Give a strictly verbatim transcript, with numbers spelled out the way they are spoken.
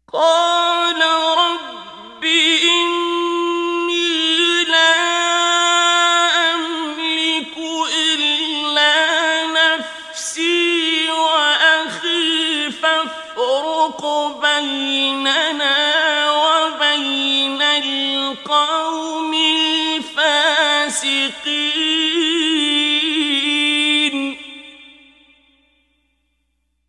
قال رب إني لا أملك إلا نفسي وأخي فافرق بيننا وبين القوم الفاسقين.